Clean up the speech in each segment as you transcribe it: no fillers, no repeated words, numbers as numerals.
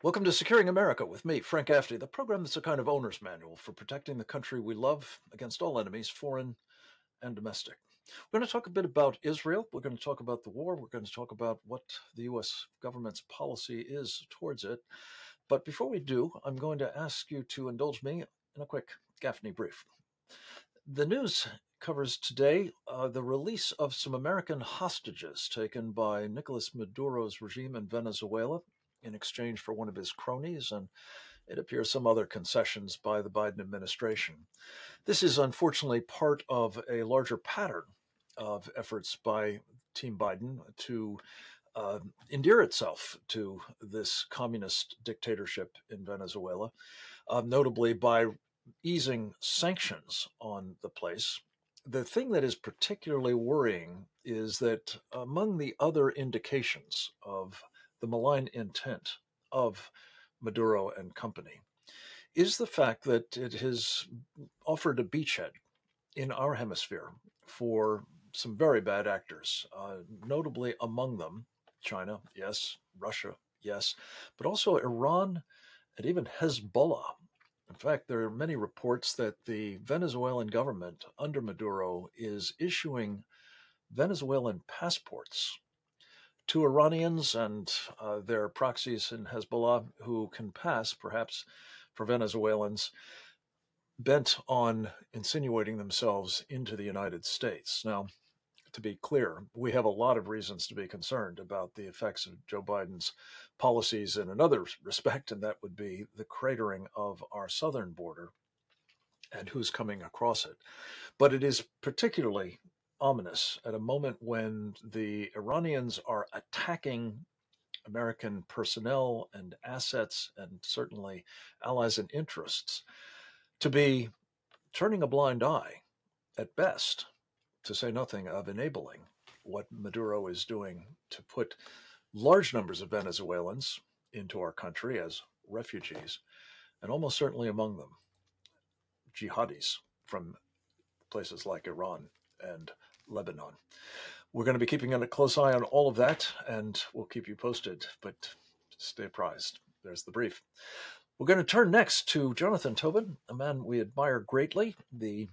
Welcome to Securing America with me, Frank Afty, the program that's a kind of owner's manual for protecting the country we love against all enemies, foreign and domestic. We're going to talk a bit about Israel. We're going to talk about the war. We're going to talk about what the U.S. government's policy is towards it. But before we do, I'm going to ask you to indulge me in a quick Gaffney brief. The news covers today the release of some American hostages taken by Nicolas Maduro's regime in Venezuela in exchange for one of his cronies, and it appears some other concessions by the Biden administration. This is unfortunately part of a larger pattern of efforts by Team Biden to endear itself to this communist dictatorship in Venezuela, notably by easing sanctions on the place. The thing that is particularly worrying is that among the other indications of the malign intent of Maduro and company is the fact that it has offered a beachhead in our hemisphere for some very bad actors, notably among them China, yes, Russia, yes, but also Iran and even Hezbollah. In fact, there are many reports that the Venezuelan government under Maduro is issuing Venezuelan passports to Iranians and their proxies in Hezbollah who can pass, perhaps, for Venezuelans bent on insinuating themselves into the United States. Now, to be clear, we have a lot of reasons to be concerned about the effects of Joe Biden's policies in another respect, and that would be the cratering of our southern border and who's coming across it. But it is particularly ominous at a moment when the Iranians are attacking American personnel and assets and certainly allies and interests to be turning a blind eye at best, to say nothing of enabling what Maduro is doing to put large numbers of Venezuelans into our country as refugees, and almost certainly among them jihadis from places like Iran and Lebanon. We're going to be keeping a close eye on all of that, and we'll keep you posted, but stay apprised. There's the brief. We're going to turn next to Jonathan Tobin, a man we admire greatly, the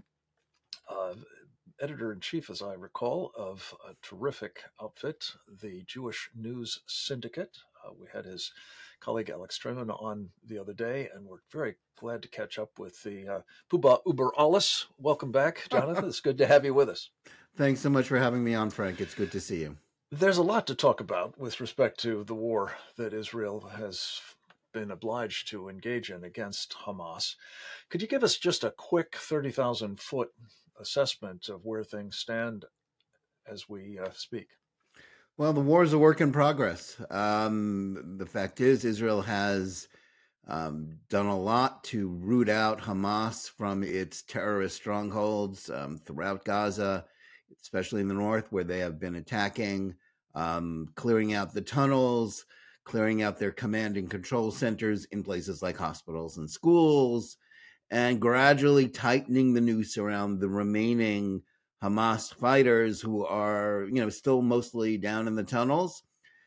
editor-in-chief, as I recall, of a terrific outfit, the Jewish News Syndicate. We had his colleague Alex Treman on the other day, and we're very glad to catch up with the Puba Uber Alles. Welcome back, Jonathan. It's good to have you with us. Thanks so much for having me on, Frank. It's good to see you. There's a lot to talk about with respect to the war that Israel has been obliged to engage in against Hamas. Could you give us just a quick 30,000 foot assessment of where things stand as we speak? Well, the war is a work in progress. The fact is, Israel has done a lot to root out Hamas from its terrorist strongholds throughout Gaza, especially in the north, where they have been attacking, clearing out the tunnels, clearing out their command and control centers in places like hospitals and schools, and gradually tightening the noose around the remaining Hamas fighters who are, still mostly down in the tunnels.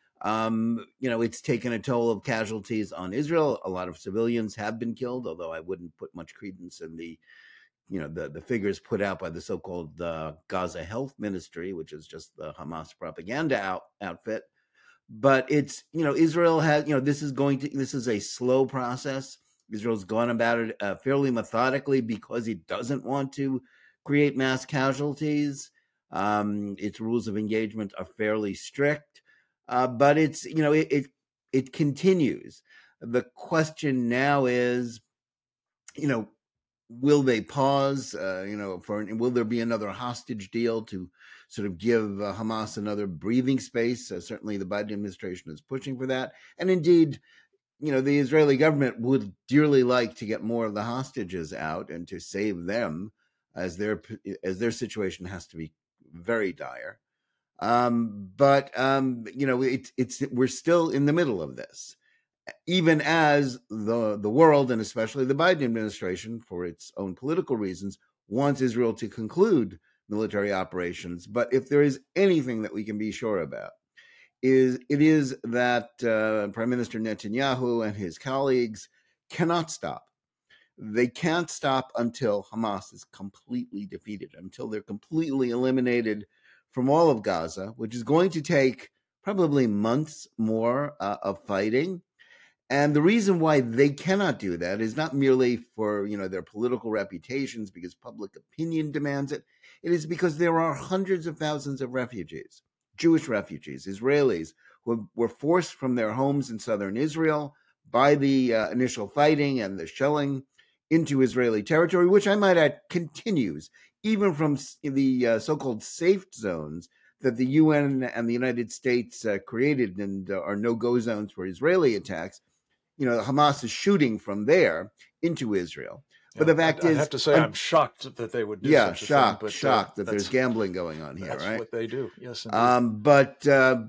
It's taken a toll of casualties on Israel. A lot of civilians have been killed, although I wouldn't put much credence in the figures put out by the so-called Gaza Health Ministry, which is just the Hamas propaganda outfit. But it's, Israel has, this is a slow process. Israel's gone about it fairly methodically because it doesn't want to create mass casualties. Its rules of engagement are fairly strict, but it's, it continues. The question now is, will they pause? Will there be another hostage deal to sort of give Hamas another breathing space? Certainly, the Biden administration is pushing for that, and indeed, the Israeli government would dearly like to get more of the hostages out and to save them, as their situation has to be very dire. But we're still in the middle of this, even as the world, and especially the Biden administration, for its own political reasons, wants Israel to conclude military operations. But if there is anything that we can be sure about, is that Prime Minister Netanyahu and his colleagues cannot stop. They can't stop until Hamas is completely defeated, until they're completely eliminated from all of Gaza, which is going to take probably months more of fighting. And the reason why they cannot do that is not merely for their political reputations, because public opinion demands it. It is because there are hundreds of thousands of refugees, Jewish refugees, Israelis, who were forced from their homes in southern Israel by the initial fighting and the shelling into Israeli territory, which I might add continues even from the so-called safe zones that the UN and the United States created and are no-go zones for Israeli attacks. Hamas is shooting from there into Israel. Yeah, but the fact I is, have to say, I'm shocked that they would do such a thing. But shocked that there's gambling going on here. That's right? What they do. Yes, indeed. But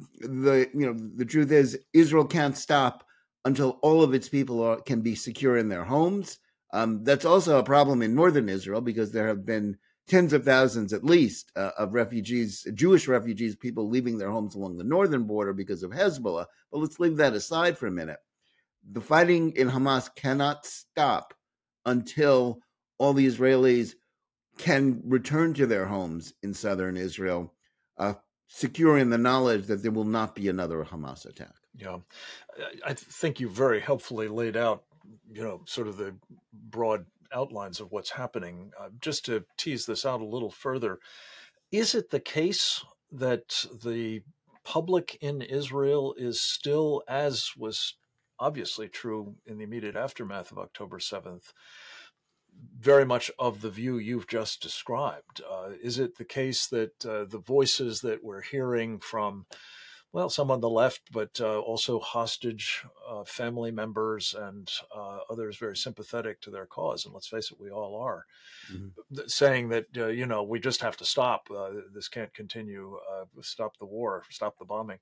the truth is, Israel can't stop until all of its people can be secure in their homes. That's also a problem in northern Israel, because there have been tens of thousands, at least, of refugees, Jewish refugees, people leaving their homes along the northern border because of Hezbollah. But let's leave that aside for a minute. The fighting in Hamas cannot stop until all the Israelis can return to their homes in southern Israel, secure in the knowledge that there will not be another Hamas attack. Yeah, I think you very helpfully laid out, sort of the broad outlines of what's happening. Just to tease this out a little further, is it the case that the public in Israel is still, as was obviously true in the immediate aftermath of October 7th, very much of the view you've just described? Is it the case that the voices that we're hearing from, some on the left, but also hostage family members and others very sympathetic to their cause, and let's face it, we all are, saying that, we just have to stop. This can't continue. Stop the war, stop the bombing.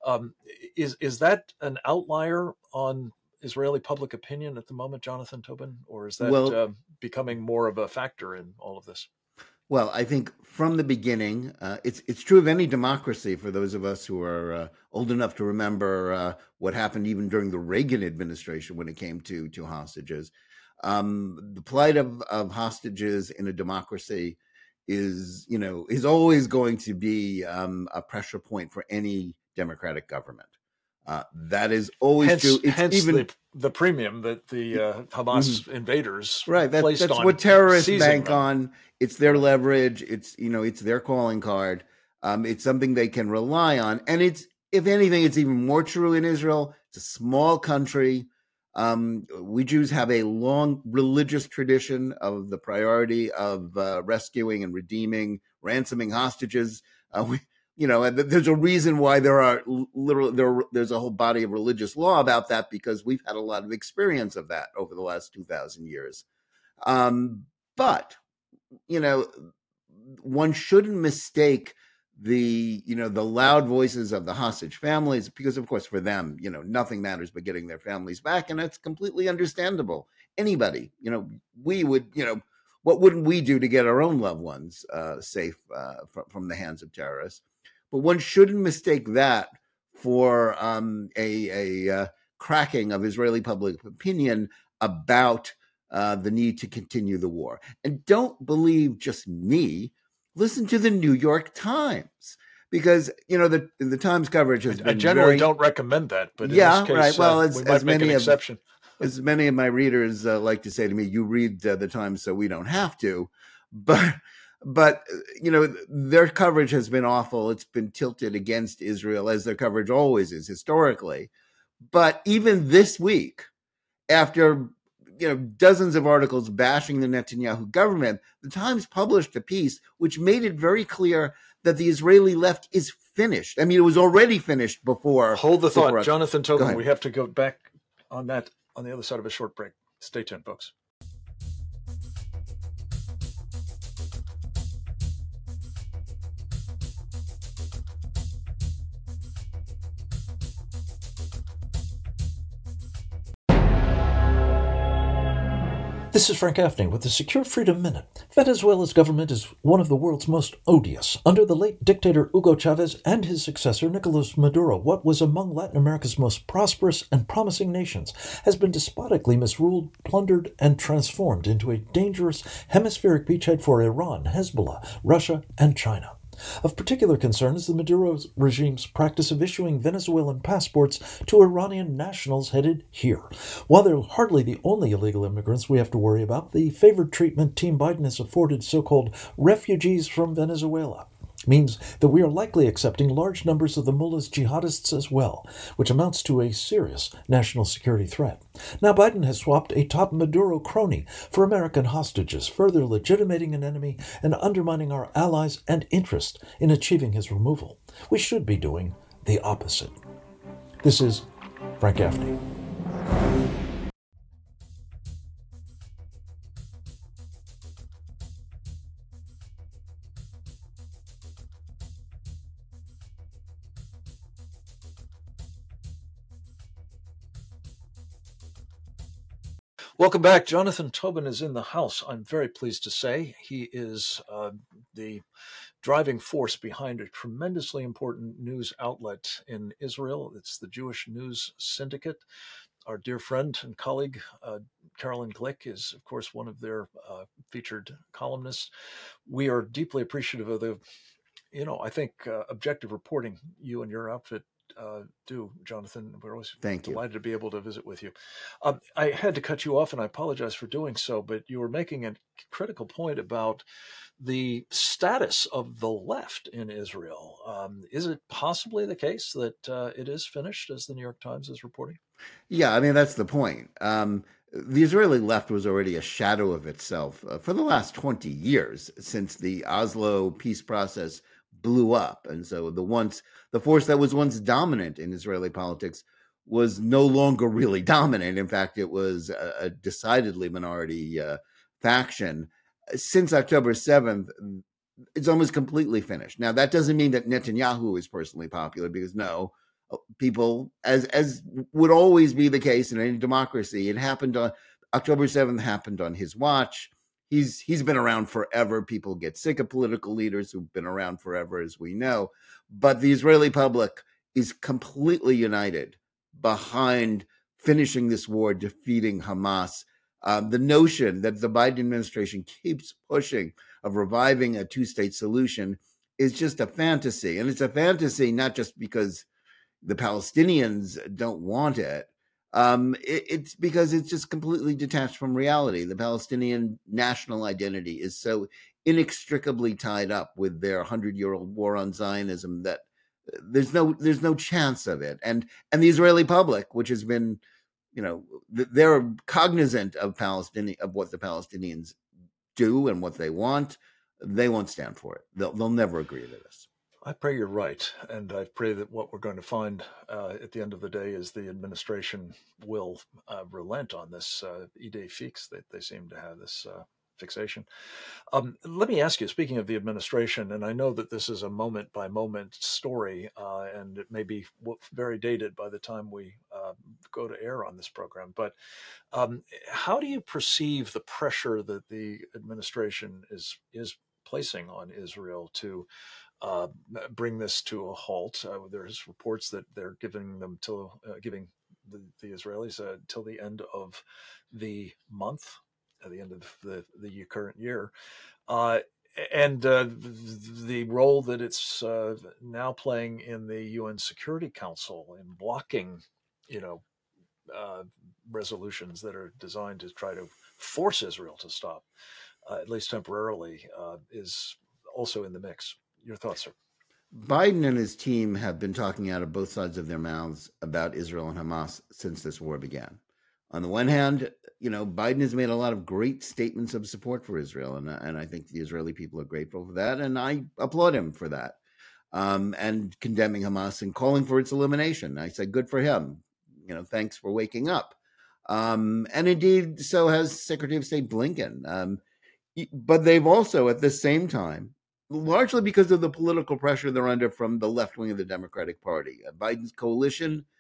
Is that an outlier on Israeli public opinion at the moment, Jonathan Tobin, or is that becoming more of a factor in all of this? Well, I think from the beginning, it's true of any democracy. For those of us who are old enough to remember what happened even during the Reagan administration when it came to hostages, the plight of hostages in a democracy is always going to be a pressure point for any democratic government. That is always true. It's hence even the premium that the Hamas invaders That's on what terrorists bank them on. It's their leverage. It's it's their calling card. It's something they can rely on, and if anything, it's even more true in Israel. It's a small country. We Jews have a long religious tradition of the priority of rescuing and redeeming, ransoming hostages. There's a reason why there's a whole body of religious law about that, because we've had a lot of experience of that over the last 2,000 years. But one shouldn't mistake the loud voices of the hostage families, because of course for them, nothing matters but getting their families back, and that's completely understandable. Anybody, we would, what wouldn't we do to get our own loved ones safe from the hands of terrorists? But one shouldn't mistake that for a cracking of Israeli public opinion about the need to continue the war. And don't believe just me. Listen to the New York Times, because the Times coverage has been. I generally don't recommend that, but in this case, right. Well, we might make an exception. As many of my readers like to say to me, "You read the Times, so we don't have to." But their coverage has been awful. It's been tilted against Israel, as their coverage always is historically. But even this week, after dozens of articles bashing the Netanyahu government, the Times published a piece which made it very clear that the Israeli left is finished. I mean, it was already finished before. Hold the thought, Jonathan Tobin. We have to go back on that on the other side of a short break. Stay tuned, folks. This is Frank Gaffney with the Secure Freedom Minute. Venezuela's government is one of the world's most odious. Under the late dictator Hugo Chavez and his successor Nicolas Maduro, what was among Latin America's most prosperous and promising nations has been despotically misruled, plundered, and transformed into a dangerous hemispheric beachhead for Iran, Hezbollah, Russia, and China. Of particular concern is the Maduro regime's practice of issuing Venezuelan passports to Iranian nationals headed here. While they're hardly the only illegal immigrants we have to worry about, the favored treatment Team Biden has afforded so-called refugees from Venezuela means that we are likely accepting large numbers of the mullah's jihadists as well, which amounts to a serious national security threat. Now Biden has swapped a top Maduro crony for American hostages, further legitimating an enemy and undermining our allies and interest in achieving his removal. We should be doing the opposite. This is Frank Gaffney. Welcome back. Jonathan Tobin is in the house, I'm very pleased to say. He is the driving force behind a tremendously important news outlet in Israel. It's the Jewish News Syndicate. Our dear friend and colleague, Carolyn Glick, is, of course, one of their featured columnists. We are deeply appreciative of the, I think, objective reporting you and your outfit do, Jonathan. We're always delighted to be able to visit with you. I had to cut you off, and I apologize for doing so, but you were making a critical point about the status of the left in Israel. Is it possibly the case that it is finished, as the New York Times is reporting? Yeah, I mean, that's the point. The Israeli left was already a shadow of itself for the last 20 years since the Oslo peace process blew up. And so the force that was once dominant in Israeli politics was no longer really dominant. In fact, it was a decidedly minority faction. Since October 7th, it's almost completely finished. Now, that doesn't mean that Netanyahu is personally popular, because no, people, as would always be the case in any democracy, it happened on October 7th, happened on his watch. He's been around forever. People get sick of political leaders who've been around forever, as we know. But the Israeli public is completely united behind finishing this war, defeating Hamas. The notion that the Biden administration keeps pushing of reviving a two-state solution is just a fantasy. And it's a fantasy not just because the Palestinians don't want it. It's because it's just completely detached from reality. The Palestinian national identity is so inextricably tied up with their 100-year-old war on Zionism that there's no chance of it. And the Israeli public, which has been, they're cognizant of what the Palestinians do and what they want. They won't stand for it. They'll never agree to this. I pray you're right, and I pray that what we're going to find at the end of the day is the administration will relent on this idée fixe that they seem to have, this fixation. Let me ask you, speaking of the administration, and I know that this is a moment-by-moment story, and it may be very dated by the time we go to air on this program, but how do you perceive the pressure that the administration is placing on Israel to bring this to a halt? There's reports that they're giving the Israelis till the end of the month, at the end of the current year, and the role that it's now playing in the UN Security Council in blocking, resolutions that are designed to try to force Israel to stop, at least temporarily, is also in the mix. Your thoughts, sir? Biden and his team have been talking out of both sides of their mouths about Israel and Hamas since this war began. On the one hand, Biden has made a lot of great statements of support for Israel, and I think the Israeli people are grateful for that, and I applaud him for that, and condemning Hamas and calling for its elimination. I said, good for him. Thanks for waking up. And indeed, so has Secretary of State Blinken. But they've also, at the same time, largely because of the political pressure they're under from the left wing of the Democratic Party, Biden's coalition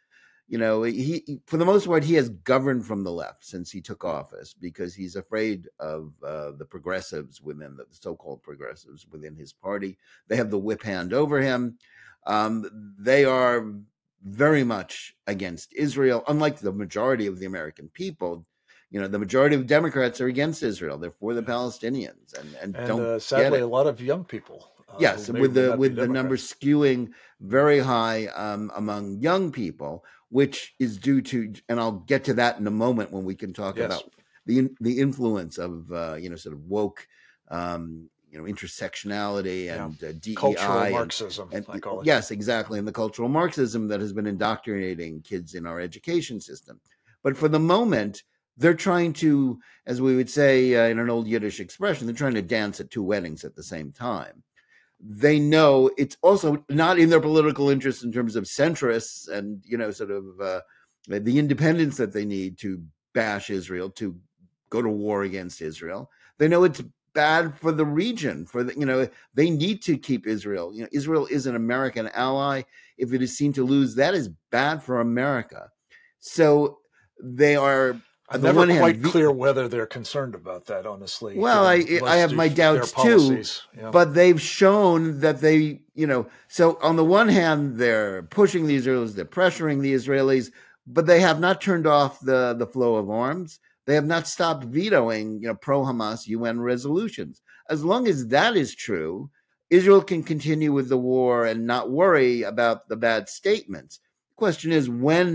For the most part, he has governed from the left since he took office because he's afraid of the progressives within the so-called progressives within his party. They have the whip hand over him. They are very much against Israel, unlike the majority of the American people. The majority of Democrats are against Israel. They're for the Palestinians and don't get sadly, it. a lot of young people Yes, who with may the not be with the numbers Democrats. skewing very high among young people, which is due to, and I'll get to that in a moment when we can talk Yes, about the influence of sort of woke intersectionality yeah. and Cultural DEI Marxism, and I call it. yes, exactly, and the cultural Marxism that has been indoctrinating kids in our education system. But for the moment, they're trying to, as we would say in an old Yiddish expression, they're trying to dance at two weddings at the same time. They know it's also not in their political interest in terms of centrists and sort of the independence that they need to bash Israel, to go to war against Israel. They know it's bad for the region. They need to keep Israel. Israel is an American ally. If it is seen to lose, that is bad for America. So they are, I'm on the never one quite hand, clear whether they're concerned about that, honestly, well, given I most have my of their doubts too, policies. Yeah. but they've shown that so on the one hand, they're pushing the Israelis, they're pressuring the Israelis, but they have not turned off the flow of arms. They have not stopped vetoing, pro-Hamas UN resolutions. As long as that is true, Israel can continue with the war and not worry about the bad statements. The question is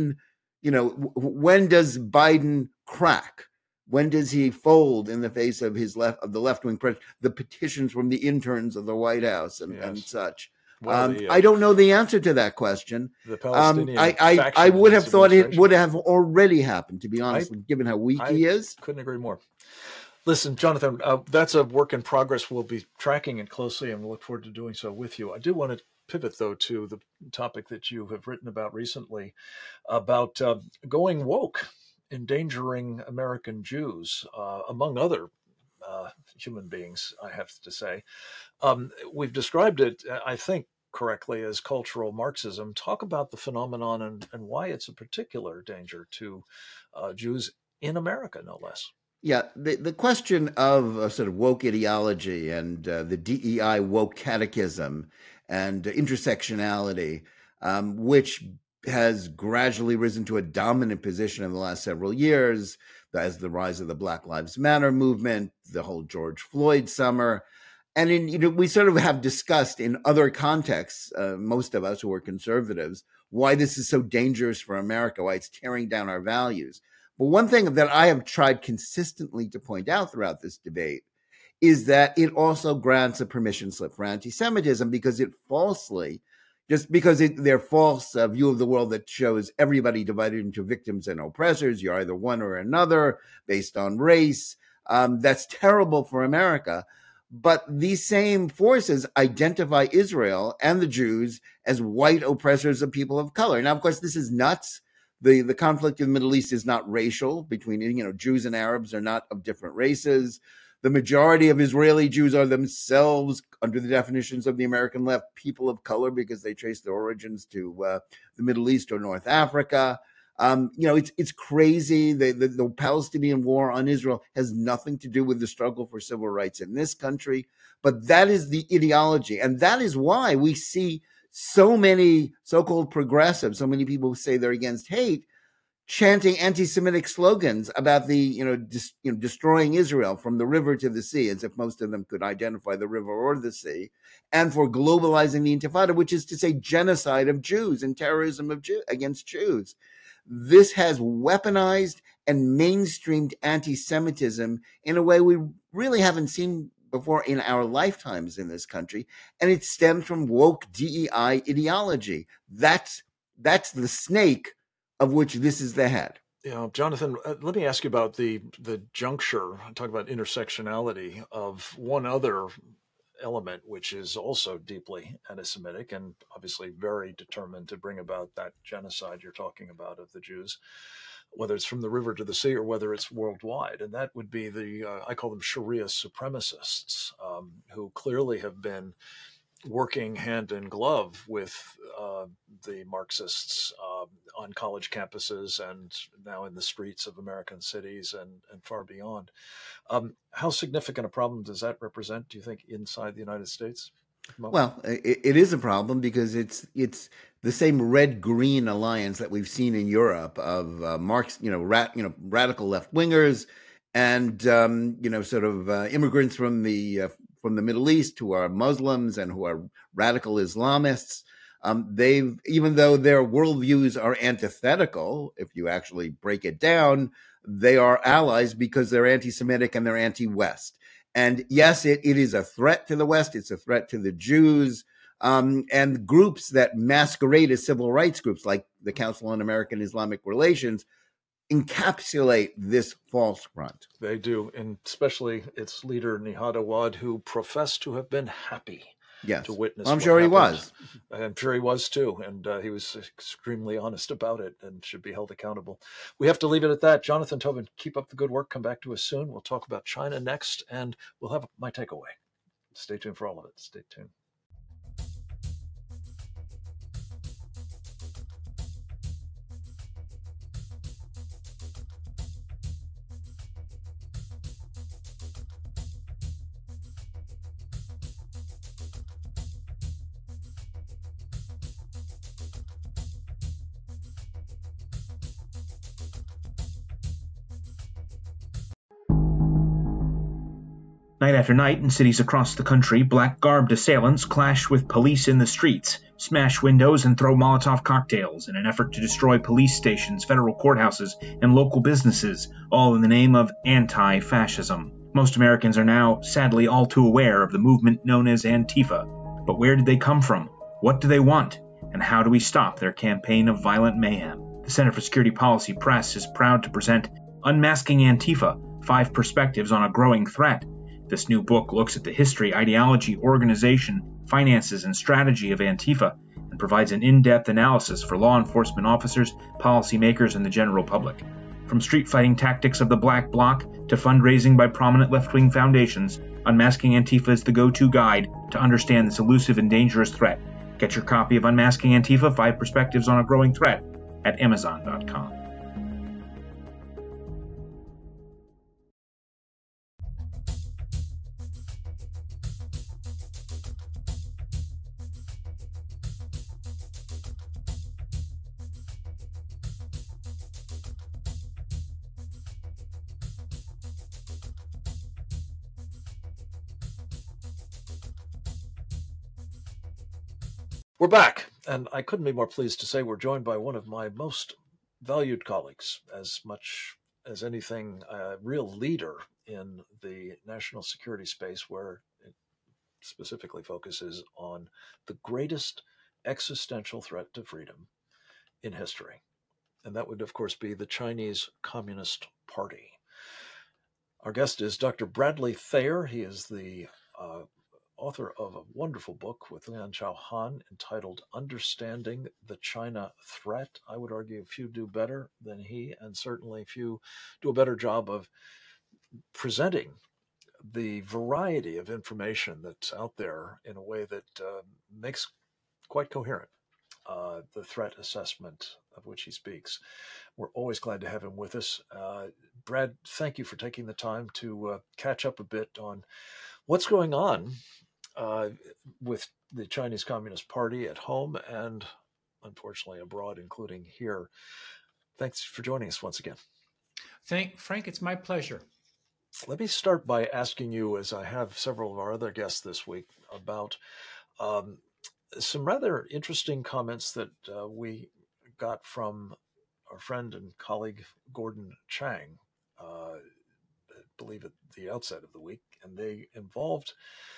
when does Biden crack? When does he fold in the face of the left wing press, the petitions from the interns of the White House and Yes. such? Well, I don't know the answer to that question. the Palestinian I faction in would his have thought it administration. would have already happened, to be I honest, given how weak I he is. couldn't agree more. Listen, Jonathan, that's a work in progress. We'll be tracking it closely, and we look forward to doing so with you. I do want to pivot, though, to the topic that you have written about recently about going woke, endangering American Jews, among other human beings, I have to say. We've described it, I think, correctly as cultural Marxism. Talk about the phenomenon and why it's a particular danger to Jews in America, no less. Yeah, the question of sort of woke ideology and the DEI woke catechism and intersectionality, which has gradually risen to a dominant position in the last several years, as the rise of the Black Lives Matter movement, the whole George Floyd summer. And we sort of have discussed in other contexts, most of us who are conservatives, why this is so dangerous for America, why it's tearing down our values. But one thing that I have tried consistently to point out throughout this debate is that it also grants a permission slip for anti-Semitism because it falsely, just because their false view of the world that shows everybody divided into victims and oppressors, you're either one or another based on race. That's terrible for America. But these same forces identify Israel and the Jews as white oppressors of people of color. Now, of course, this is nuts. The conflict in the Middle East is not racial. Between Jews and Arabs are not of different races. The majority of Israeli Jews are themselves, under the definitions of the American left, people of color because they trace their origins to the Middle East or North Africa. It's crazy. The Palestinian war on Israel has nothing to do with the struggle for civil rights in this country, but that is the ideology, and that is why we see so many so-called progressives, so many people who say they're against hate, chanting anti-Semitic slogans about destroying Israel from the river to the sea, as if most of them could identify the river or the sea, and for globalizing the Intifada, which is to say genocide of Jews and terrorism against Jews. This has weaponized and mainstreamed anti-Semitism in a way we really haven't seen before in our lifetimes in this country, and it stems from woke DEI ideology. That's the snake of which this is the head. Jonathan, let me ask you about the juncture. Talk about intersectionality of one other element, which is also deeply anti-Semitic and obviously very determined to bring about that genocide you're talking about of the Jews, whether it's from the river to the sea or whether it's worldwide. And that would be I call them Sharia supremacists, who clearly have been working hand in glove with the Marxists on college campuses and now in the streets of American cities and far beyond. How significant a problem does that represent, do you think, inside the United States at the moment? Well, it is a problem because it's the same red-green alliance that we've seen in Europe of Marx, radical left wingers, and sort of immigrants from the Middle East who are Muslims and who are radical Islamists. They've, even though their worldviews are antithetical, if you actually break it down, they are allies because they're anti-Semitic and they're anti-West. And yes, it is a threat to the West. It's a threat to the Jews. And groups that masquerade as civil rights groups, like the Council on American Islamic Relations, encapsulate this false front. They do, and especially its leader, Nihad Awad, who professed to have been happy Yes, to witness. I'm sure he was. I'm sure he was too, and he was extremely honest about it and should be held accountable. We have to leave it at that. Jonathan Tobin, keep up the good work. Come back to us soon. We'll talk about China next, and we'll have my takeaway. Stay tuned for all of it. Stay tuned. Night after night, in cities across the country, black-garbed assailants clash with police in the streets, smash windows, and throw Molotov cocktails in an effort to destroy police stations, federal courthouses, and local businesses, all in the name of anti-fascism. Most Americans are now, sadly, all too aware of the movement known as Antifa. But where did they come from? What do they want? And how do we stop their campaign of violent mayhem? The Center for Security Policy Press is proud to present Unmasking Antifa: 5 Perspectives on a Growing Threat. This new book looks at the history, ideology, organization, finances, and strategy of Antifa and provides an in-depth analysis for law enforcement officers, policymakers, and the general public. From street fighting tactics of the Black Bloc to fundraising by prominent left-wing foundations, Unmasking Antifa is the go-to guide to understand this elusive and dangerous threat. Get your copy of Unmasking Antifa: 5 Perspectives on a Growing Threat at Amazon.com. We're back, and I couldn't be more pleased to say we're joined by one of my most valued colleagues, as much as anything, a real leader in the national security space, where it specifically focuses on the greatest existential threat to freedom in history. And that would, of course, be the Chinese Communist Party. Our guest is Dr. Bradley Thayer. He is the author of a wonderful book with Lianchao Han entitled Understanding the China Threat. I would argue few do better than he, and certainly few do a better job of presenting the variety of information that's out there in a way that makes quite coherent the threat assessment of which he speaks. We're always glad to have him with us. Brad, thank you for taking the time to catch up a bit on what's going on with the Chinese Communist Party at home and unfortunately abroad, including here. Thanks for joining us once again. Frank, it's my pleasure. Let me start by asking you, as I have several of our other guests this week, about some rather interesting comments that we got from our friend and colleague Gordon Chang, I believe at the outset of the week, and they involved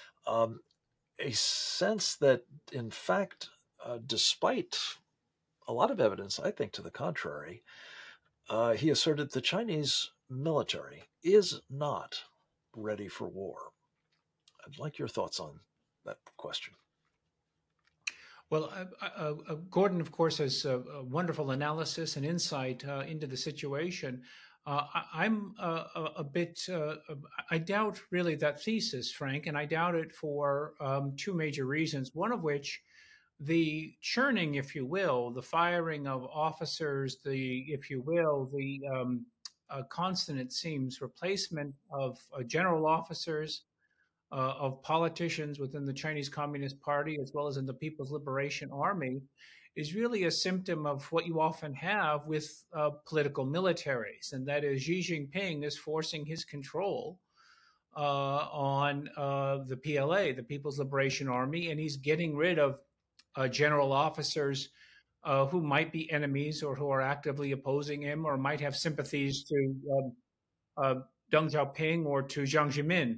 a sense that, in fact, despite a lot of evidence, I think, to the contrary, he asserted the Chinese military is not ready for war. I'd like your thoughts on that question. Well, Gordon, of course, has a wonderful analysis and insight into the situation. I'm a bit, I doubt really that thesis, Frank, and I doubt it for two major reasons. One of which, the churning, if you will, the firing of officers, if you will, the constant, it seems, replacement of general officers, of politicians within the Chinese Communist Party as well as in the People's Liberation Army is really a symptom of what you often have with political militaries, and that is Xi Jinping is forcing his control on the PLA, the People's Liberation Army, and he's getting rid of general officers who might be enemies or who are actively opposing him or might have sympathies to uh, Deng Xiaoping or to Jiang Zemin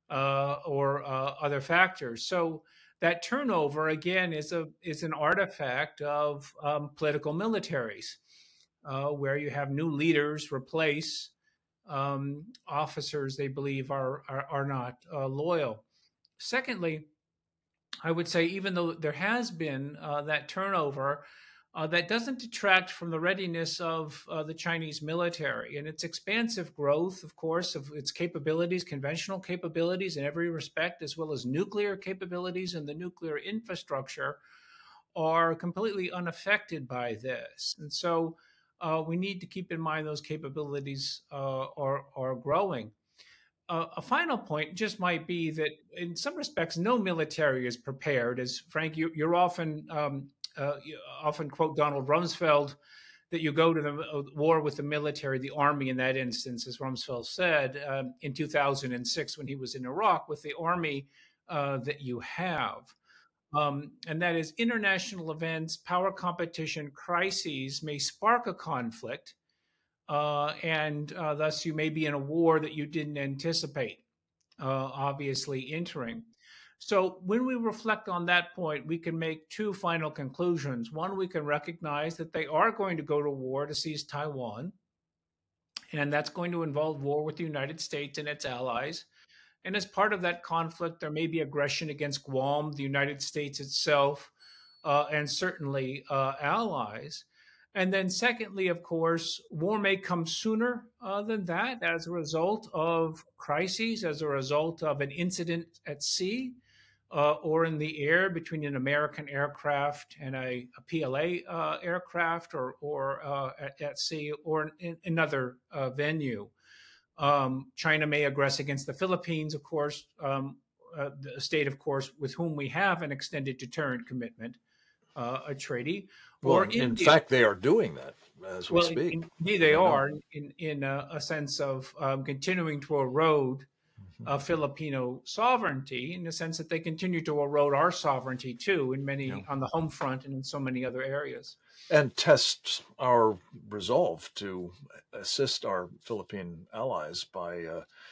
or other factors. So that turnover again is an artifact of political militaries, where you have new leaders replace officers they believe are not loyal. Secondly, I would say even though there has been that turnover, that doesn't detract from the readiness of the Chinese military and its expansive growth, of course, of its capabilities, conventional capabilities in every respect, as well as nuclear capabilities and the nuclear infrastructure are completely unaffected by this. And so we need to keep in mind those capabilities are growing. A final point just might be that in some respects, no military is prepared. As Frank, you're often you often quote Donald Rumsfeld that you go to the war with the military, the army in that instance, as Rumsfeld said in 2006 when he was in Iraq, with the army that you have. And that is international events, power competition, crises may spark a conflict, and thus you may be in a war that you didn't anticipate, obviously entering. So when we reflect on that point, we can make two final conclusions. One, we can recognize that they are going to go to war to seize Taiwan, and that's going to involve war with the United States and its allies. And as part of that conflict, there may be aggression against Guam, the United States itself, and certainly allies. And then, secondly, of course, war may come sooner than that as a result of crises, as a result of an incident at sea or in the air between an American aircraft and a PLA aircraft, or at sea, or in another venue. China may aggress against the Philippines, of course, the state, of course, with whom we have an extended deterrent commitment, a treaty, Well, or in India. fact, they are doing that as we Well, speak. indeed, they are in a sense of continuing to erode Filipino sovereignty, in the sense that they continue to erode our sovereignty too, in many Yeah. on the home front and in so many other areas. And tests our resolve to assist our Philippine allies by,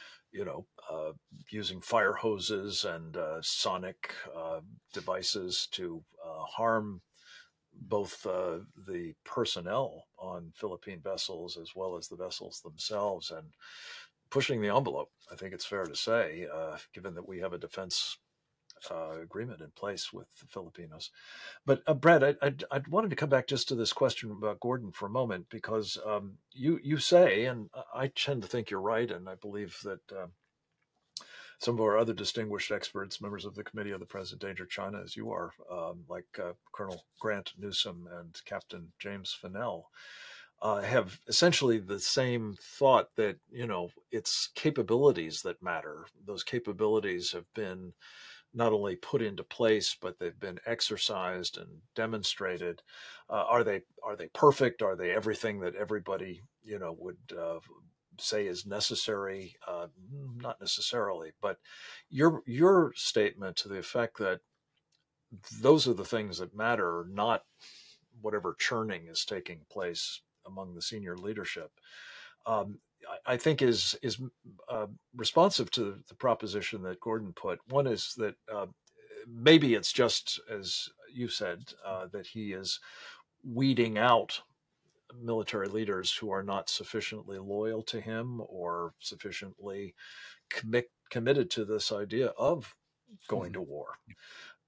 using fire hoses and sonic devices to harm both the personnel on Philippine vessels as well as the vessels themselves, and pushing the envelope. I think it's fair to say, given that we have a defense agreement in place with the Filipinos. But Brad, I wanted to come back just to this question about Gordon for a moment, because you say, and I tend to think you're right, and I believe that some of our other distinguished experts, members of the Committee of the Present Danger China, as you are, like Colonel Grant Newsom and Captain James Fennell, have essentially the same thought that, it's capabilities that matter. Those capabilities have been not only put into place, but they've been exercised and demonstrated. Are they perfect? Are they everything that everybody would say is necessary? Not necessarily. But your statement to the effect that those are the things that matter, not whatever churning is taking place among the senior leadership, I think is responsive to the proposition that Gordon put. One is that maybe it's just as you said, that he is weeding out military leaders who are not sufficiently loyal to him or sufficiently committed to this idea of going to war.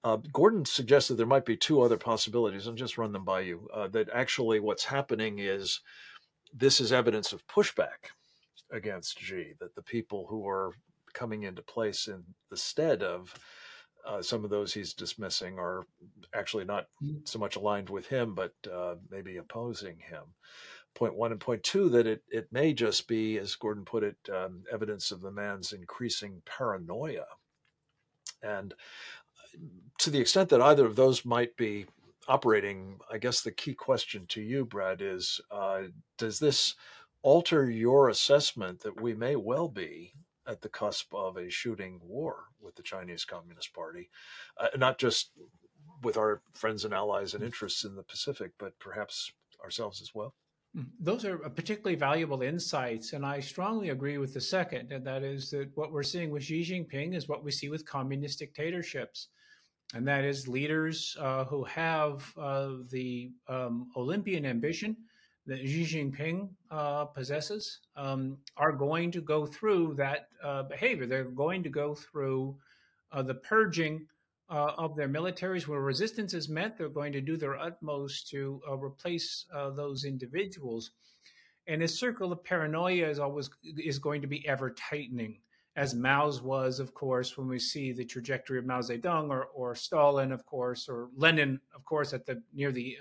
Gordon suggested there might be two other possibilities. I'll just run them by you. That actually what's happening is this is evidence of pushback against Xi, that the people who are coming into place in the stead of some of those he's dismissing are actually not so much aligned with him, but maybe opposing him. Point one and point two, that it may just be, as Gordon put it, evidence of the man's increasing paranoia. And to the extent that either of those might be operating, I guess the key question to you, Brad, is does this alter your assessment that we may well be at the cusp of a shooting war with the Chinese Communist Party, not just with our friends and allies and interests in the Pacific, but perhaps ourselves as well? Those are particularly valuable insights, and I strongly agree with the second, and that is that what we're seeing with Xi Jinping is what we see with communist dictatorships, and that is leaders who have the Olympian ambition that Xi Jinping possesses are going to go through that behavior. They're going to go through the purging of their militaries. Where resistance is met, they're going to do their utmost to replace those individuals. And his circle of paranoia is going to be ever tightening, as Mao's was, of course, when we see the trajectory of Mao Zedong or Stalin, of course, or Lenin, of course, at the near the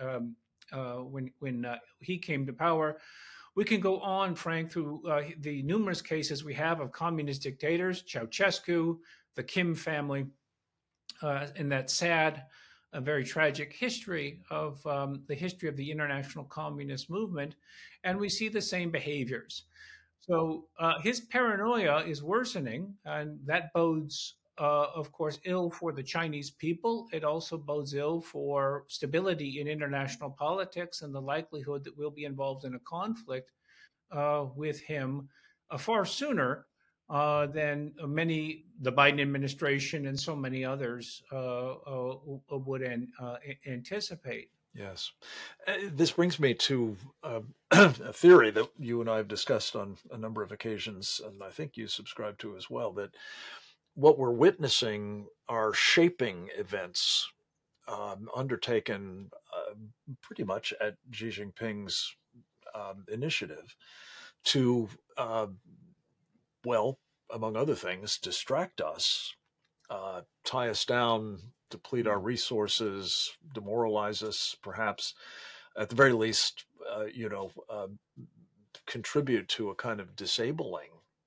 when he came to power. We can go on, Frank, through the numerous cases we have of communist dictators, Ceausescu, the Kim family, in that sad, very tragic history of the history of the international communist movement, and we see the same behaviors. So his paranoia is worsening, and that bodes, of course, ill for the Chinese people. It also bodes ill for stability in international politics and the likelihood that we'll be involved in a conflict with him far sooner than the Biden administration and so many others would anticipate. Yes. This brings me to a theory that you and I have discussed on a number of occasions, and I think you subscribe to as well, that what we're witnessing are shaping events undertaken pretty much at Xi Jinping's initiative to, well, among other things, distract us, tie us down, deplete our resources, demoralize us, perhaps, at the very least, contribute to a kind of disabling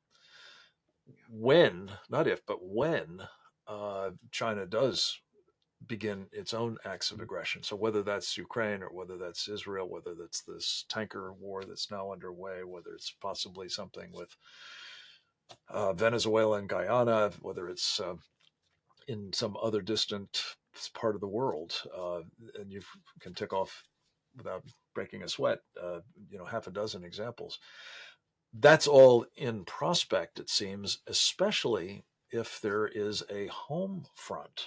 when, not if, but when China does begin its own acts of aggression. So whether that's Ukraine or whether that's Israel, whether that's this tanker war that's now underway, whether it's possibly something with Venezuela and Guyana, whether it's in some other distant part of the world, and you can tick off without breaking a sweat, half a dozen examples. That's all in prospect, it seems, especially if there is a home front,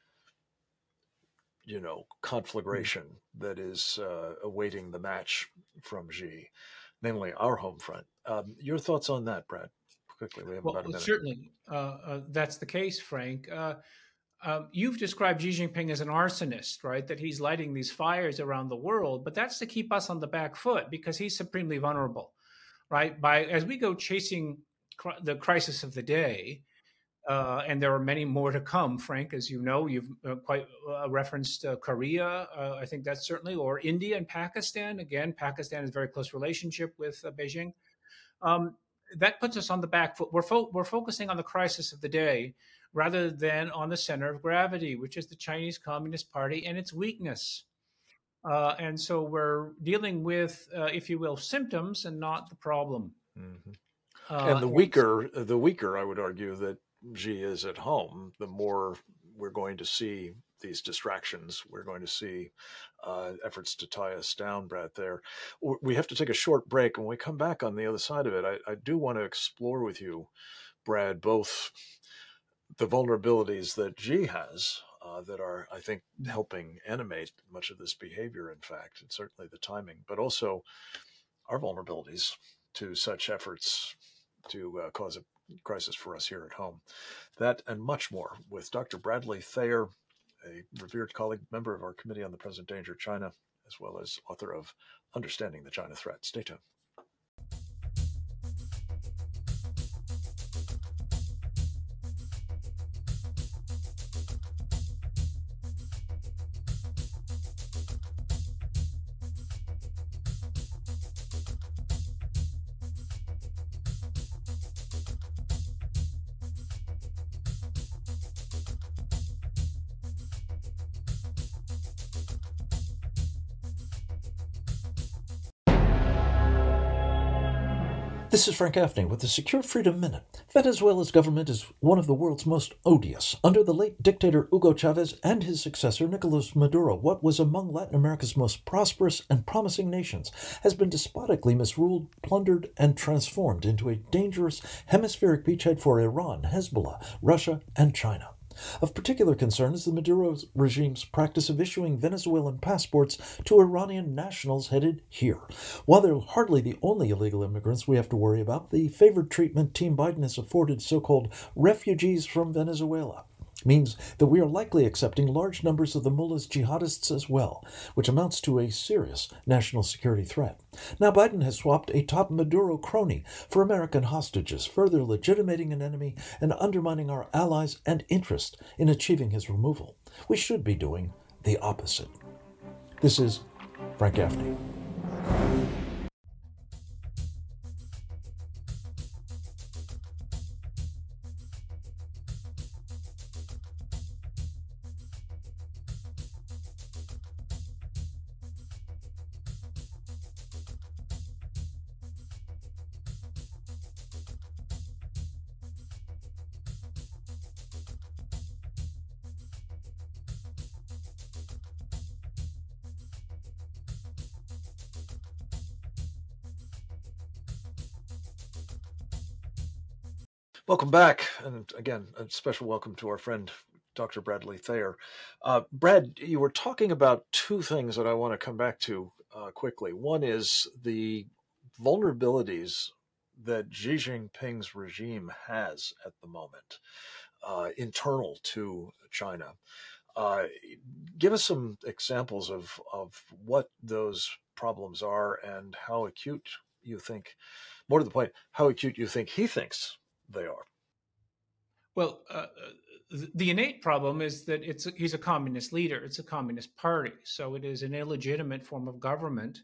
conflagration that is awaiting the match from Xi, namely our home front. Your thoughts on that, Brad? Quickly, we have about a minute. Certainly, that's the case, Frank. You've described Xi Jinping as an arsonist, right? That he's lighting these fires around the world, but that's to keep us on the back foot because he's supremely vulnerable, right? As we go chasing the crisis of the day, and there are many more to come, Frank, as you know, you've quite referenced Korea, I think that's certainly, or India and Pakistan. Again, Pakistan has a very close relationship with Beijing. That puts us on the back foot. We're focusing on the crisis of the day rather than on the center of gravity, which is the Chinese Communist Party and its weakness. And so we're dealing with, if you will, symptoms and not the problem. Mm-hmm. And the weaker, I would argue, that Xi is at home, the more we're going to see these distractions. We're going to see efforts to tie us down, Brad, there. We have to take a short break. When we come back on the other side of it, I do want to explore with you, Brad, both the vulnerabilities that Xi has that are, I think, helping animate much of this behavior, in fact, and certainly the timing, but also our vulnerabilities to such efforts to cause a crisis for us here at home. That and much more with Dr. Bradley Thayer, a revered colleague, member of our Committee on the Present Danger of China, as well as author of Understanding the China Threat. Stay tuned. This is Frank Gaffney with the Secure Freedom Minute. Venezuela's government is one of the world's most odious. Under the late dictator Hugo Chavez and his successor Nicolas Maduro, what was among Latin America's most prosperous and promising nations has been despotically misruled, plundered, and transformed into a dangerous hemispheric beachhead for Iran, Hezbollah, Russia, and China. Of particular concern is the Maduro regime's practice of issuing Venezuelan passports to Iranian nationals headed here. While they're hardly the only illegal immigrants we have to worry about, the favored treatment Team Biden has afforded so-called refugees from Venezuela means that we are likely accepting large numbers of the mullah's jihadists as well, which amounts to a serious national security threat. Now Biden has swapped a top Maduro crony for American hostages, further legitimating an enemy and undermining our allies and interest in achieving his removal. We should be doing the opposite. This is Frank Gaffney. Welcome back, and again, a special welcome to our friend, Dr. Bradley Thayer. Brad, you were talking about two things that I want to come back to quickly. One is the vulnerabilities that Xi Jinping's regime has at the moment, internal to China. Give us some examples of what those problems are and how acute you think, more to the point, how acute you think he thinks they are. Well, the innate problem is that he's a communist leader. It's a communist party, so it is an illegitimate form of government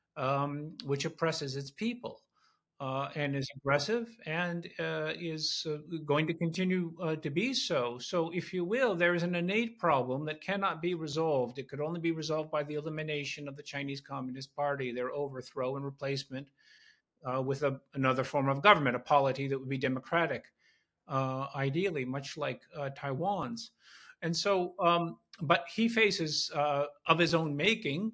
which oppresses its people and is aggressive and is going to continue to be so. So, if you will, there is an innate problem that cannot be resolved. It could only be resolved by the elimination of the Chinese Communist Party, their overthrow and replacement with another form of government, a polity that would be democratic, ideally, much like Taiwan's. And so, but he faces of his own making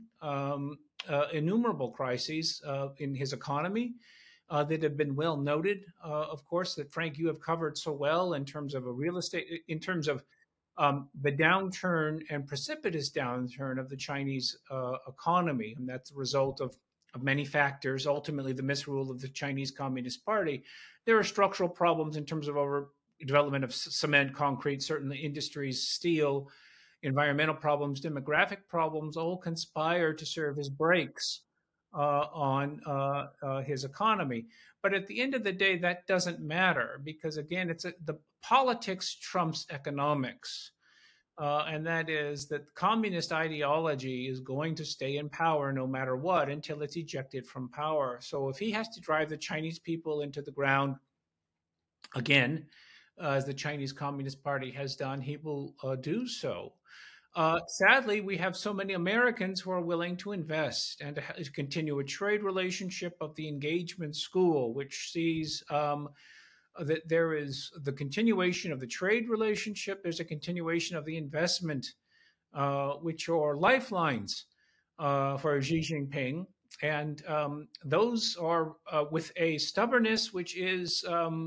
innumerable crises in his economy that have been well noted. Of course, that Frank, you have covered so well in terms of a real estate, in terms of the downturn and precipitous downturn of the Chinese economy, and that's the result of many factors. Ultimately, the misrule of the Chinese Communist Party. There are structural problems in terms of over development of cement, concrete, certain industries, steel, environmental problems, demographic problems, all conspire to serve as brakes on his economy. But at the end of the day, that doesn't matter because, again, the politics trumps economics. And that is that communist ideology is going to stay in power no matter what until it's ejected from power. So if he has to drive the Chinese people into the ground again, as the Chinese Communist Party has done, he will do so. Sadly, we have so many Americans who are willing to invest and to continue a trade relationship of the engagement school, which sees that there is the continuation of the trade relationship, there's a continuation of the investment, which are lifelines for Xi Jinping. And those are with a stubbornness which is,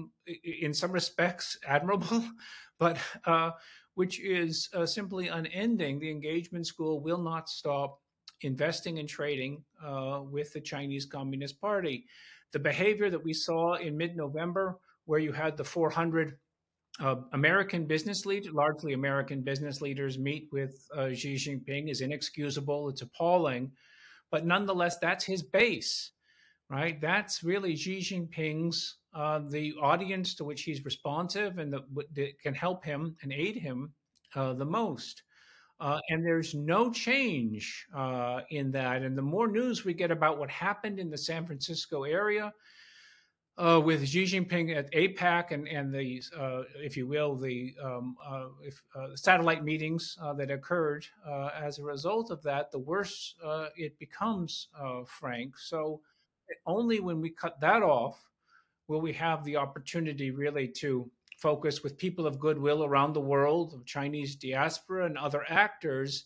in some respects, admirable, but which is simply unending. The engagement school will not stop investing and trading with the Chinese Communist Party. The behavior that we saw in mid-November, where you had the 400 American business leaders, largely American business leaders, meet with Xi Jinping is inexcusable. It's appalling, but nonetheless, that's his base, right? That's really Xi Jinping's the audience to which he's responsive and that can help him and aid him the most. And there's no change in that. And the more news we get about what happened in the San Francisco area, with Xi Jinping at APAC and the, if you will, the satellite meetings that occurred as a result of that, the worse it becomes, Frank. So only when we cut that off will we have the opportunity really to focus with people of goodwill around the world, of Chinese diaspora and other actors,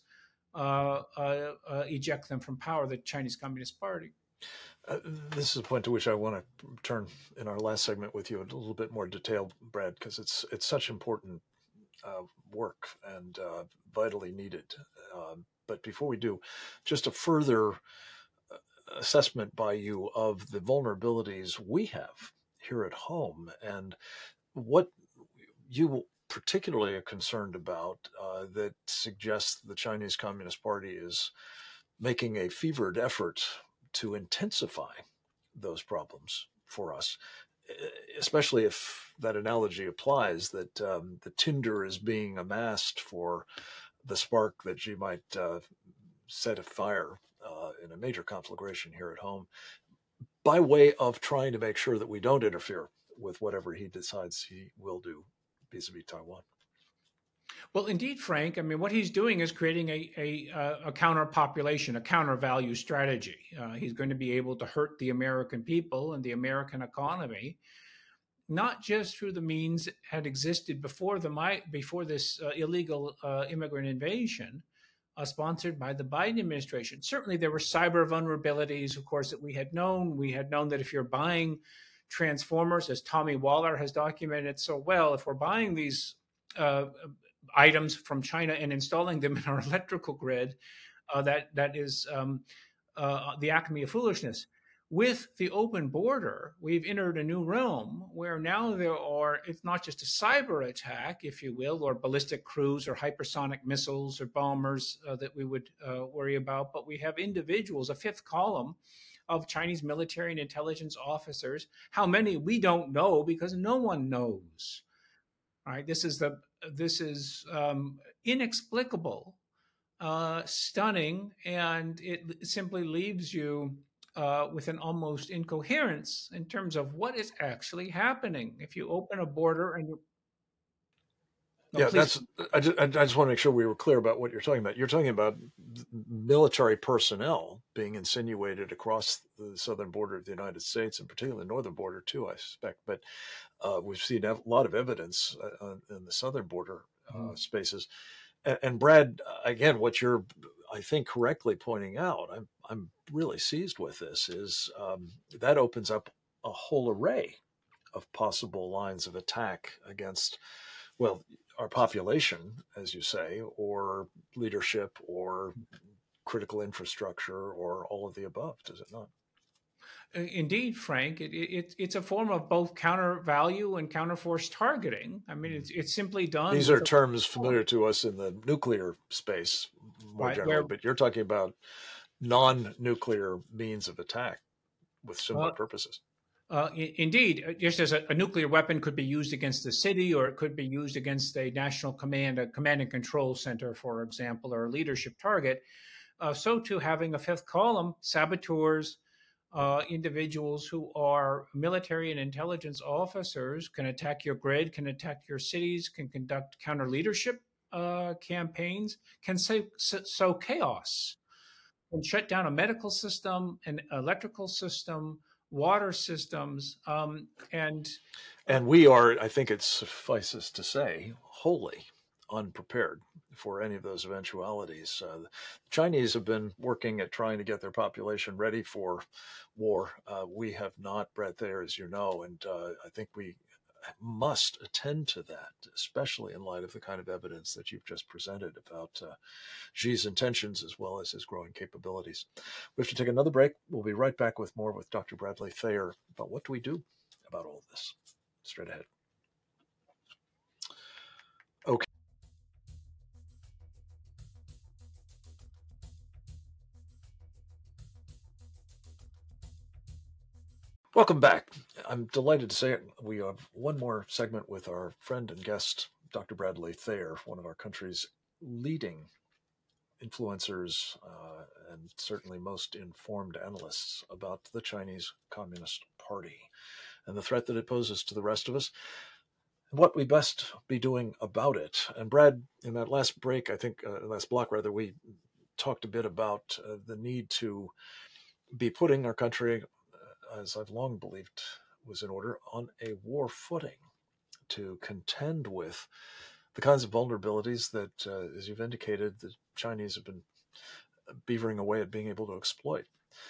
eject them from power, the Chinese Communist Party. This is a point to which I want to turn in our last segment with you a little bit more detail, Brad, because it's such important work and vitally needed. But before we do, just a further assessment by you of the vulnerabilities we have here at home and what you particularly are concerned about that suggests the Chinese Communist Party is making a fevered effort to intensify those problems for us, especially if that analogy applies that the tinder is being amassed for the spark that Xi might set afire in a major conflagration here at home by way of trying to make sure that we don't interfere with whatever he decides he will do vis-a-vis Taiwan. Well, indeed, Frank. I mean, what he's doing is creating a counter population, a counter value strategy. He's going to be able to hurt the American people and the American economy, not just through the means that had existed before this illegal immigrant invasion, sponsored by the Biden administration. Certainly, there were cyber vulnerabilities, of course, that we had known. We had known that if you're buying transformers, as Tommy Waller has documented so well, if we're buying these items from China and installing them in our electrical grid, that is the acme of foolishness. With the open border, we've entered a new realm where now it's not just a cyber attack, if you will, or ballistic cruise or hypersonic missiles or bombers that we would worry about, but we have individuals, a fifth column of Chinese military and intelligence officers. How many we don't know because no one knows. All right, this is inexplicable, stunning, and it simply leaves you with an almost incoherence in terms of what is actually happening. If you open a border and I just want to make sure we were clear about what you're talking about. You're talking about military personnel being insinuated across the southern border of the United States, and particularly the northern border too, I suspect. But we've seen a lot of evidence in the southern border spaces. And Brad, again, what you're, I think, correctly pointing out, I'm really seized with this, is that opens up a whole array of possible lines of attack against, well, our population, as you say, or leadership, or critical infrastructure, or all of the above, does it not? Indeed, Frank, it's a form of both counter value and counter force targeting. I mean, it's simply done. These are terms familiar to us in the nuclear space more generally, but you're talking about non-nuclear means of attack with similar purposes. Indeed, just as a nuclear weapon could be used against a city, or it could be used against a national command and control center, for example, or a leadership target, so too having a fifth column, saboteurs, individuals who are military and intelligence officers can attack your grid, can attack your cities, can conduct counter leadership campaigns, can sow chaos, and shut down a medical system, an electrical system, water systems, and we are, I think it suffices to say, wholly unprepared for any of those eventualities. The Chinese have been working at trying to get their population ready for war. We have not, Brett Thayer, as you know, and I think we must attend to that, especially in light of the kind of evidence that you've just presented about Xi's intentions as well as his growing capabilities. We have to take another break. We'll be right back with more with Dr. Bradley Thayer about what do we do about all of this. Straight ahead. Welcome back. I'm delighted to say we have one more segment with our friend and guest, Dr. Bradley Thayer, one of our country's leading influencers and certainly most informed analysts about the Chinese Communist Party and the threat that it poses to the rest of us, and what we best be doing about it. And Brad, in that last break, I think, last block rather, we talked a bit about the need to be putting our country, as I've long believed was in order, on a war footing to contend with the kinds of vulnerabilities that, as you've indicated, the Chinese have been beavering away at being able to exploit.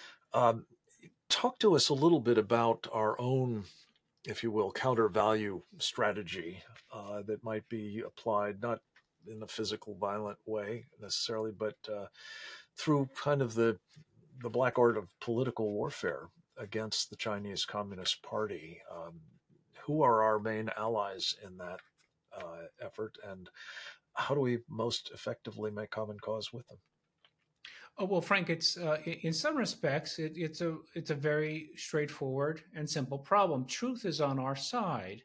Talk to us a little bit about our own, if you will, counter value strategy that might be applied, not in a physical, violent way necessarily, but through kind of the black art of political warfare against the Chinese Communist Party. Who are our main allies in that effort, and how do we most effectively make common cause with them? Oh, well, Frank, it's in some respects it's a very straightforward and simple problem. Truth is on our side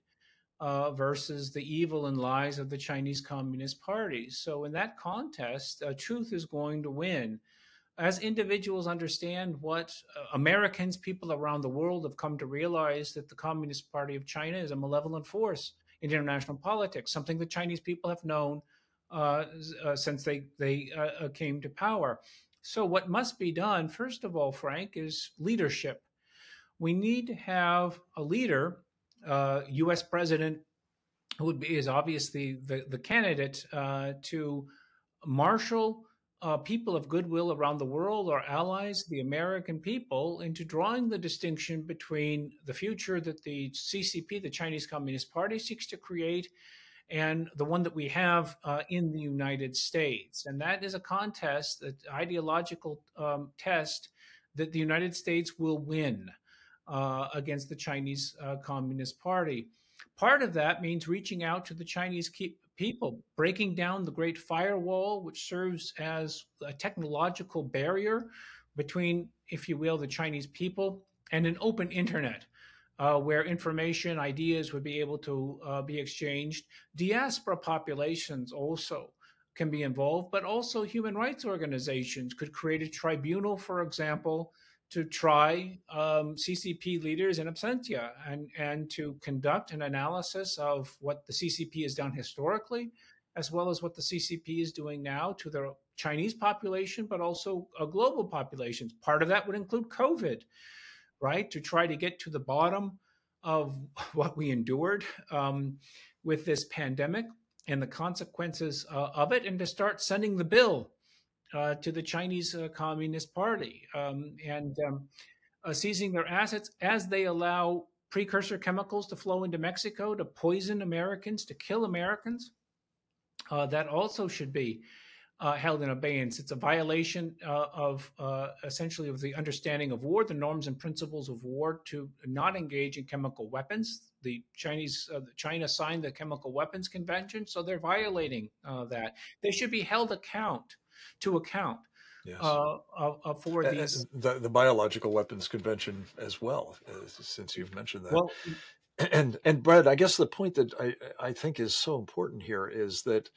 versus the evil and lies of the Chinese Communist Party. So in that contest, truth is going to win. As individuals understand what Americans, people around the world have come to realize that the Communist Party of China is a malevolent force in international politics, something the Chinese people have known since they came to power. So, what must be done, first of all, Frank, is leadership. We need to have a leader, U.S. President, is obviously the candidate to marshal people of goodwill around the world, our allies, the American people, into drawing the distinction between the future that the CCP, the Chinese Communist Party, seeks to create and the one that we have in the United States. And that is a contest, that ideological test that the United States will win against the Chinese Communist Party. Part of that means reaching out to the Chinese people, breaking down the Great Firewall, which serves as a technological barrier between, if you will, the Chinese people and an open internet where information, ideas would be able to be exchanged. Diaspora populations also can be involved, but also human rights organizations could create a tribunal, for example, to try CCP leaders in absentia and to conduct an analysis of what the CCP has done historically, as well as what the CCP is doing now to the Chinese population, but also global populations. Part of that would include COVID, right? To try to get to the bottom of what we endured with this pandemic and the consequences of it, and to start sending the bill to the Chinese Communist Party and seizing their assets as they allow precursor chemicals to flow into Mexico to poison Americans, to kill Americans. That also should be held in abeyance. It's a violation of essentially of the understanding of war, the norms and principles of war, to not engage in chemical weapons. China signed the Chemical Weapons Convention, so they're violating that. They should be held to account Yes. For these. The Biological Weapons Convention as well, since you've mentioned that. Well, and Brad, I guess the point that I think is so important here is that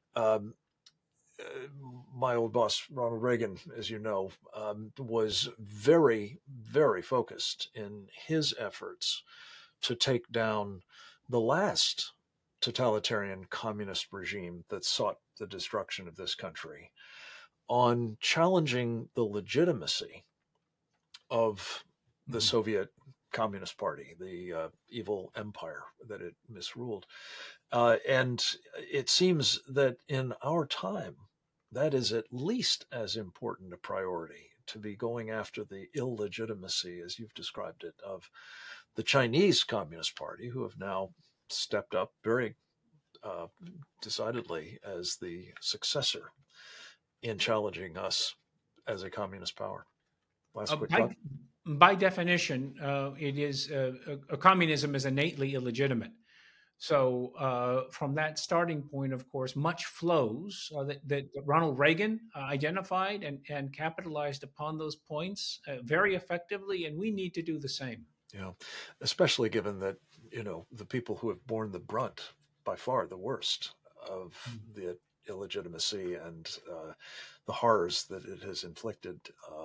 my old boss, Ronald Reagan, as you know, was very, very focused in his efforts to take down the last totalitarian communist regime that sought the destruction of this country, on challenging the legitimacy of the Soviet Communist Party, the evil empire that it misruled. And it seems that in our time, that is at least as important a priority, to be going after the illegitimacy, as you've described it, of the Chinese Communist Party, who have now stepped up very decidedly as the successor in challenging us as a communist power. Last quick thought. By definition, it is communism is innately illegitimate. So from that starting point, of course, much flows that Ronald Reagan identified and capitalized upon those points very effectively, and we need to do the same. Yeah, especially given that, the people who have borne the brunt by far the worst of the illegitimacy and the horrors that it has inflicted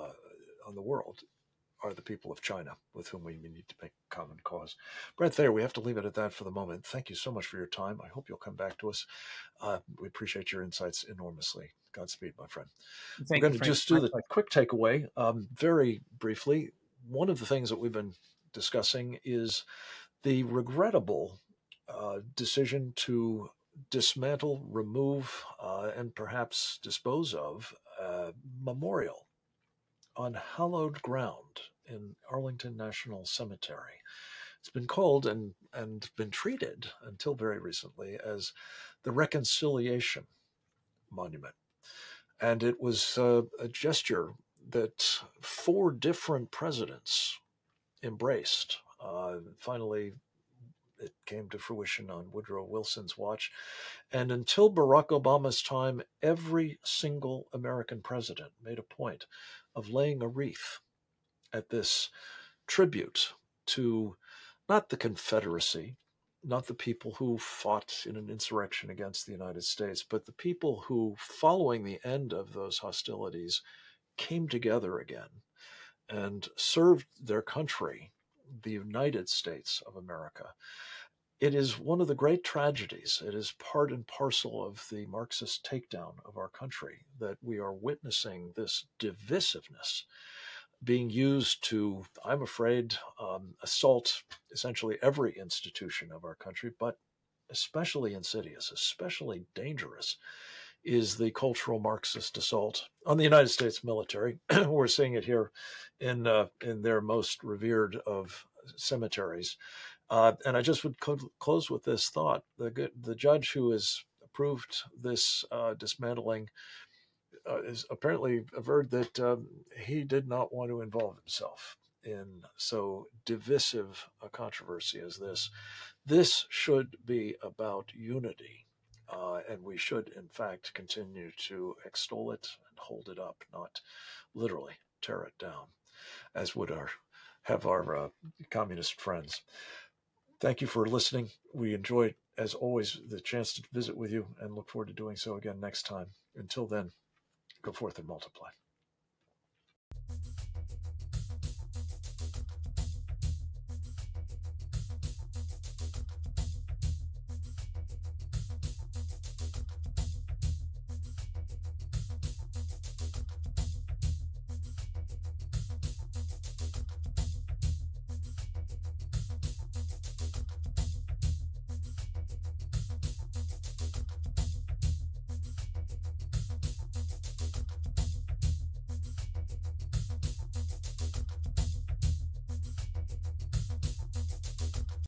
on the world are the people of China, with whom we need to make common cause. Brad Thayer, we have to leave it at that for the moment. Thank you so much for your time. I hope you'll come back to us. We appreciate your insights enormously. Godspeed, my friend. We're Thank going you, to Frank. just My do the pleasure. quick takeaway very briefly. One of the things that we've been discussing is the regrettable decision to dismantle, remove, and perhaps dispose of a memorial on hallowed ground in Arlington National Cemetery. It's been called and been treated until very recently as the Reconciliation Monument. And it was a gesture that 4 different presidents embraced. Finally, it came to fruition on Woodrow Wilson's watch. And until Barack Obama's time, every single American president made a point of laying a wreath at this tribute to not the Confederacy, not the people who fought in an insurrection against the United States, but the people who, following the end of those hostilities, came together again and served their country, the United States of America. It is one of the great tragedies. It is part and parcel of the Marxist takedown of our country that we are witnessing this divisiveness being used to, I'm afraid, assault essentially every institution of our country, but especially insidious, especially dangerous, is the cultural Marxist assault on the United States military. We're seeing it here in their most revered of cemeteries. And I just would close with this thought: the judge who has approved this dismantling is apparently averred that he did not want to involve himself in so divisive a controversy as this. This should be about unity, and we should, in fact, continue to extol it and hold it up, not literally tear it down, as would our communist friends. Thank you for listening. We enjoyed, as always, the chance to visit with you and look forward to doing so again next time. Until then, go forth and multiply.